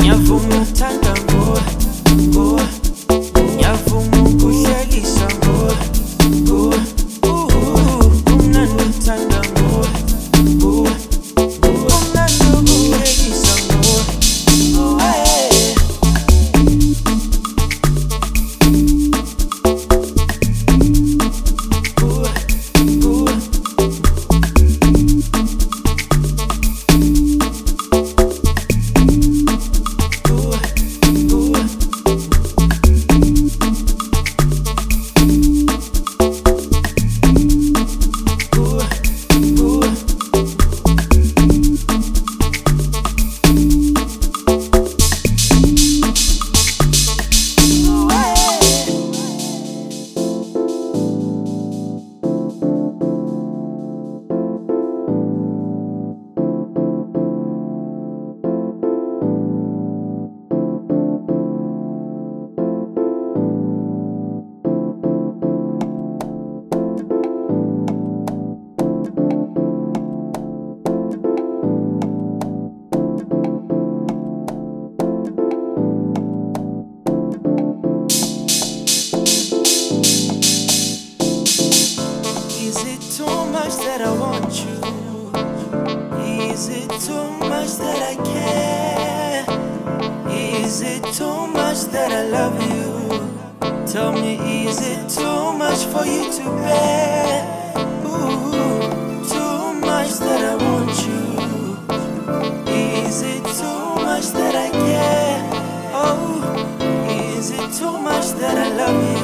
Ngiyavuma uthanda nguwe, nguwe. Ngiyavuma ukuhlekisa nguwe, nguwe. Umnandi uthanda nguwe, nguwe. Umnandi ukuhlekisa nguwe, hey. Is it too much that I want you? Is it too much that I care? Is it too much that I love you? Tell me, is it too much for you to bear? Ooh, too much that I want you. Is it too much that I care? Oh, is it too much that I love you?